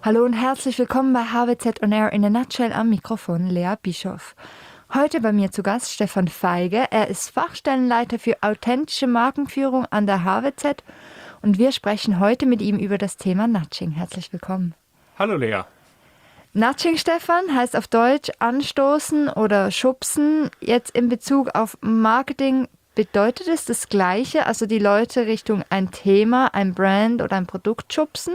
Hallo und herzlich willkommen bei HWZ On Air in a Nutshell, am Mikrofon Lea Bischoff. Heute bei mir zu Gast Stefan Feige. Er ist Fachstellenleiter für authentische Markenführung an der HWZ und wir sprechen heute mit ihm über das Thema Nudging. Herzlich willkommen. Hallo Lea. Nudging, Stefan, heißt auf Deutsch anstoßen oder schubsen. Jetzt in Bezug auf Marketing bedeutet es das Gleiche, also die Leute Richtung ein Thema, ein Brand oder ein Produkt schubsen?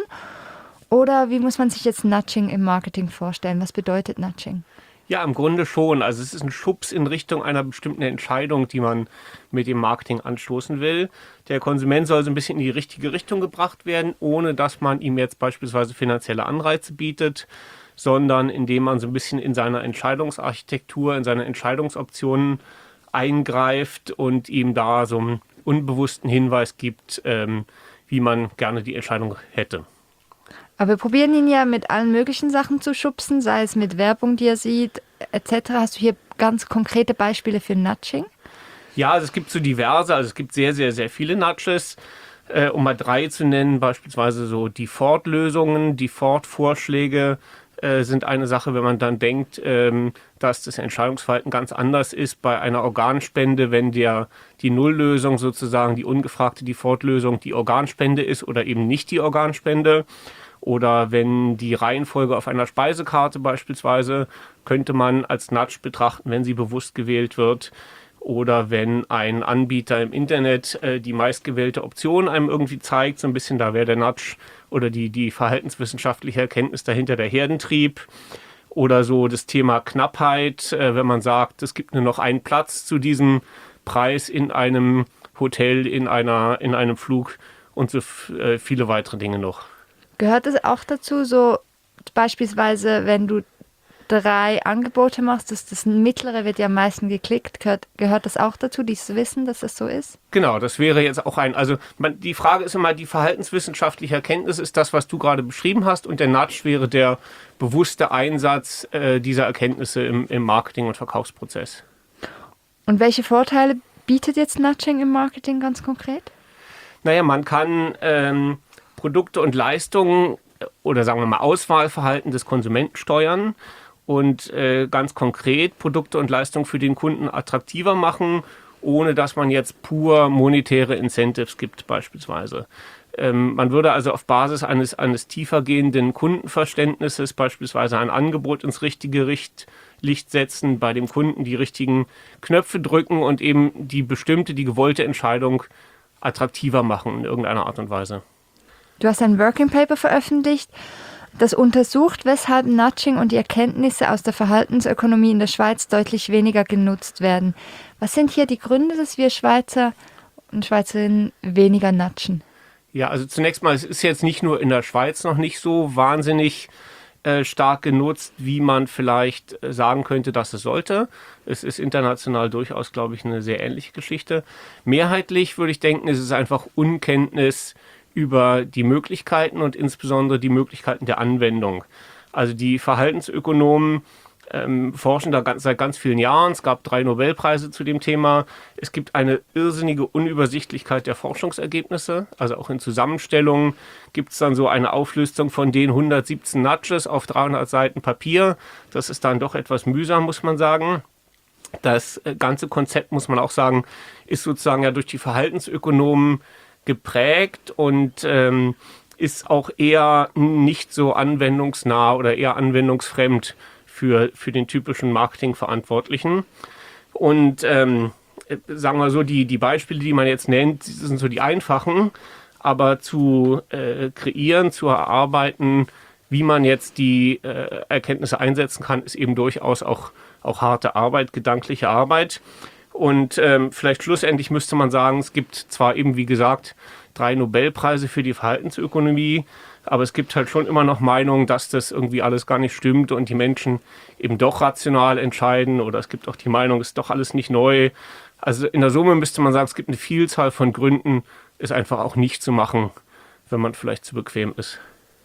Oder wie muss man sich jetzt Nudging im Marketing vorstellen? Was bedeutet Nudging? Ja, im Grunde schon. Also es ist ein Schubs in Richtung einer bestimmten Entscheidung, die man mit dem Marketing anstoßen will. Der Konsument soll so ein bisschen in die richtige Richtung gebracht werden, ohne dass man ihm jetzt beispielsweise finanzielle Anreize bietet, sondern indem man so ein bisschen in seiner Entscheidungsarchitektur, in seine Entscheidungsoptionen eingreift und ihm da so einen unbewussten Hinweis gibt, wie man gerne die Entscheidung hätte. Aber wir probieren ihn ja mit allen möglichen Sachen zu schubsen, sei es mit Werbung, die er sieht, etc. Hast du hier ganz konkrete Beispiele für Nudging? Ja, also es gibt so diverse, also es gibt sehr, sehr, sehr viele Nudges. Um mal 3 zu nennen, beispielsweise so Default-Lösungen, Default-Vorschläge sind eine Sache, wenn man dann denkt, dass das Entscheidungsverhalten ganz anders ist bei einer Organspende, wenn die Nulllösung sozusagen, die ungefragte Default-Lösung, die Organspende ist oder eben nicht die Organspende. Oder wenn die Reihenfolge auf einer Speisekarte beispielsweise, könnte man als Nudge betrachten, wenn sie bewusst gewählt wird. Oder wenn ein Anbieter im Internet die meistgewählte Option einem irgendwie zeigt, so ein bisschen, da wäre der Nudge oder die verhaltenswissenschaftliche Erkenntnis dahinter der Herdentrieb. Oder so das Thema Knappheit, wenn man sagt, es gibt nur noch einen Platz zu diesem Preis in einem Hotel, in einem Flug und so viele weitere Dinge noch. Gehört es auch dazu, so beispielsweise, wenn du 3 Angebote machst, das mittlere wird ja am meisten geklickt, gehört das auch dazu, dieses Wissen, dass das so ist? Genau, das wäre jetzt auch die Frage ist immer, die verhaltenswissenschaftliche Erkenntnis ist das, was du gerade beschrieben hast, und der Nudge wäre der bewusste Einsatz dieser Erkenntnisse im Marketing- und Verkaufsprozess. Und welche Vorteile bietet jetzt Nudging im Marketing ganz konkret? Naja, man kann Produkte und Leistungen oder sagen wir mal Auswahlverhalten des Konsumenten steuern und ganz konkret Produkte und Leistungen für den Kunden attraktiver machen, ohne dass man jetzt pur monetäre Incentives gibt beispielsweise. Man würde also auf Basis eines tiefergehenden Kundenverständnisses beispielsweise ein Angebot ins richtige Licht setzen, bei dem Kunden die richtigen Knöpfe drücken und eben die gewollte Entscheidung attraktiver machen in irgendeiner Art und Weise. Du hast ein Working Paper veröffentlicht, das untersucht, weshalb Nudging und die Erkenntnisse aus der Verhaltensökonomie in der Schweiz deutlich weniger genutzt werden. Was sind hier die Gründe, dass wir Schweizer und Schweizerinnen weniger nudgen? Ja, also zunächst mal, es ist jetzt nicht nur in der Schweiz noch nicht so wahnsinnig stark genutzt, wie man vielleicht sagen könnte, dass es sollte. Es ist international durchaus, glaube ich, eine sehr ähnliche Geschichte. Mehrheitlich würde ich denken, es ist einfach Unkenntnis über die Möglichkeiten und insbesondere die Möglichkeiten der Anwendung. Also die Verhaltensökonomen forschen da seit ganz vielen Jahren. Es gab 3 Nobelpreise zu dem Thema. Es gibt eine irrsinnige Unübersichtlichkeit der Forschungsergebnisse. Also auch in Zusammenstellungen gibt es dann so eine Auflistung von den 117 Nudges auf 300 Seiten Papier. Das ist dann doch etwas mühsam, muss man sagen. Das ganze Konzept, muss man auch sagen, ist sozusagen ja durch die Verhaltensökonomen geprägt und ist auch eher nicht so anwendungsnah oder eher anwendungsfremd für den typischen Marketingverantwortlichen. Und sagen wir so, die Beispiele, die man jetzt nennt, sind so die einfachen, aber zu kreieren, zu erarbeiten, wie man jetzt die Erkenntnisse einsetzen kann, ist eben durchaus auch harte Arbeit, gedankliche Arbeit. Und vielleicht schlussendlich müsste man sagen, es gibt zwar eben, wie gesagt, 3 Nobelpreise für die Verhaltensökonomie, aber es gibt halt schon immer noch Meinungen, dass das irgendwie alles gar nicht stimmt und die Menschen eben doch rational entscheiden, oder es gibt auch die Meinung, es ist doch alles nicht neu. Also in der Summe müsste man sagen, es gibt eine Vielzahl von Gründen, es einfach auch nicht zu machen, wenn man vielleicht zu bequem ist.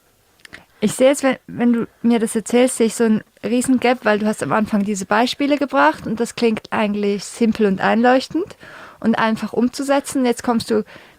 Ich sehe jetzt, wenn du mir das erzählst, sehe ich so einen riesen Gap, weil du hast am Anfang diese Beispiele gebracht und das klingt eigentlich simpel und einleuchtend und einfach umzusetzen. Jetzt kommst du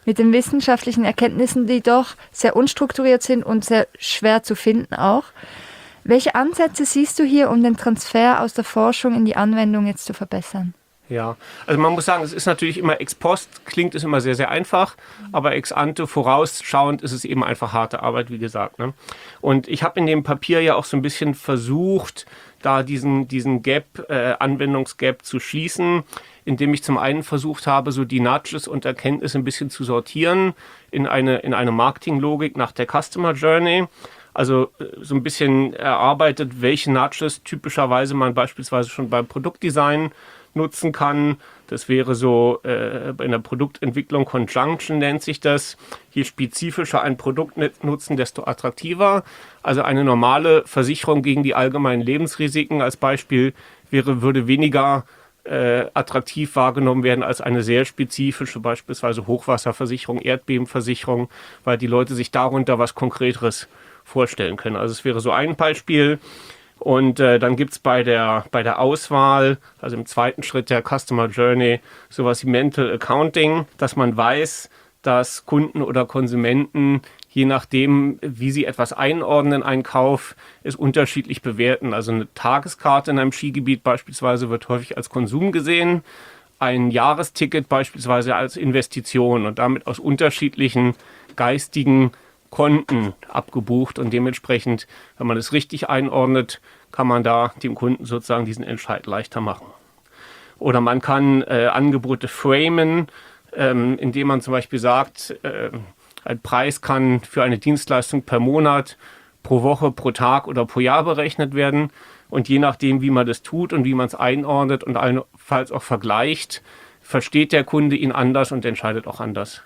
mit den wissenschaftlichen Erkenntnissen, die doch sehr unstrukturiert sind und sehr schwer zu finden auch. Welche Ansätze siehst du hier, um den Transfer aus der Forschung in die Anwendung jetzt zu verbessern? Ja, also man muss sagen, es ist natürlich immer ex post, klingt es immer sehr, sehr einfach, aber ex ante, vorausschauend ist es eben einfach harte Arbeit, wie gesagt. Ne? Und ich habe in dem Papier ja auch so ein bisschen versucht, da diesen Gap, Anwendungsgap zu schließen, indem ich zum einen versucht habe, so die Nudges und Erkenntnisse ein bisschen zu sortieren in eine Marketinglogik nach der Customer Journey. Also so ein bisschen erarbeitet, welche Nudges typischerweise man beispielsweise schon beim Produktdesign nutzen kann. Das wäre so in der Produktentwicklung Conjunction nennt sich das. Je spezifischer ein Produkt nutzen, desto attraktiver. Also eine normale Versicherung gegen die allgemeinen Lebensrisiken als Beispiel würde weniger attraktiv wahrgenommen werden als eine sehr spezifische, beispielsweise Hochwasserversicherung, Erdbebenversicherung, weil die Leute sich darunter was Konkreteres vorstellen können. Also es wäre so ein Beispiel. Und dann gibt es bei der Auswahl, also im zweiten Schritt der Customer Journey, sowas wie Mental Accounting, dass man weiß, dass Kunden oder Konsumenten, je nachdem, wie sie etwas einordnen, einen Kauf, es unterschiedlich bewerten. Also eine Tageskarte in einem Skigebiet beispielsweise wird häufig als Konsum gesehen, ein Jahresticket beispielsweise als Investition und damit aus unterschiedlichen geistigen Konten abgebucht und dementsprechend, wenn man es richtig einordnet, kann man da dem Kunden sozusagen diesen Entscheid leichter machen. Oder man kann Angebote framen, indem man zum Beispiel sagt, ein Preis kann für eine Dienstleistung per Monat, pro Woche, pro Tag oder pro Jahr berechnet werden. Und je nachdem, wie man das tut und wie man es einordnet und allenfalls auch vergleicht, versteht der Kunde ihn anders und entscheidet auch anders.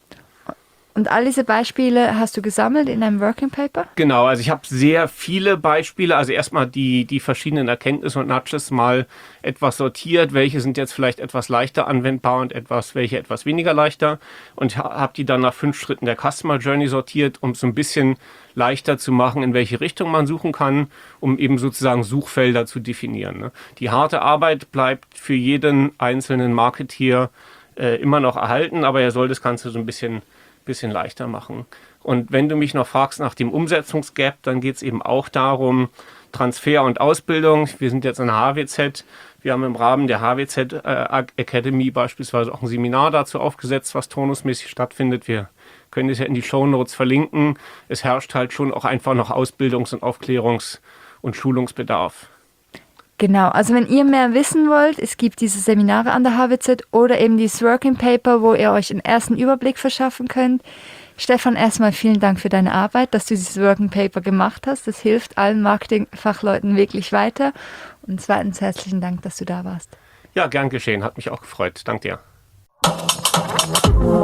Und all diese Beispiele hast du gesammelt in einem Working Paper? Genau, also ich habe sehr viele Beispiele. Also erstmal die verschiedenen Erkenntnisse und Nudges mal etwas sortiert. Welche sind jetzt vielleicht etwas leichter anwendbar und welche etwas weniger leichter. Und habe die dann nach 5 Schritten der Customer Journey sortiert, um es so ein bisschen leichter zu machen, in welche Richtung man suchen kann, um eben sozusagen Suchfelder zu definieren. Ne? Die harte Arbeit bleibt für jeden einzelnen Marketeer immer noch erhalten, aber er soll das Ganze so ein bisschen leichter machen. Und wenn du mich noch fragst nach dem Umsetzungsgap, dann geht es eben auch darum, Transfer und Ausbildung. Wir sind jetzt an der HWZ. Wir haben im Rahmen der HWZ Academy beispielsweise auch ein Seminar dazu aufgesetzt, was turnusmäßig stattfindet. Wir können das ja in die Shownotes verlinken. Es herrscht halt schon auch einfach noch Ausbildungs- und Aufklärungs- und Schulungsbedarf. Genau, also wenn ihr mehr wissen wollt, es gibt diese Seminare an der HWZ oder eben dieses Working Paper, wo ihr euch einen ersten Überblick verschaffen könnt. Stefan, erstmal vielen Dank für deine Arbeit, dass du dieses Working Paper gemacht hast. Das hilft allen Marketingfachleuten wirklich weiter. Und zweitens herzlichen Dank, dass du da warst. Ja, gern geschehen. Hat mich auch gefreut. Dank dir.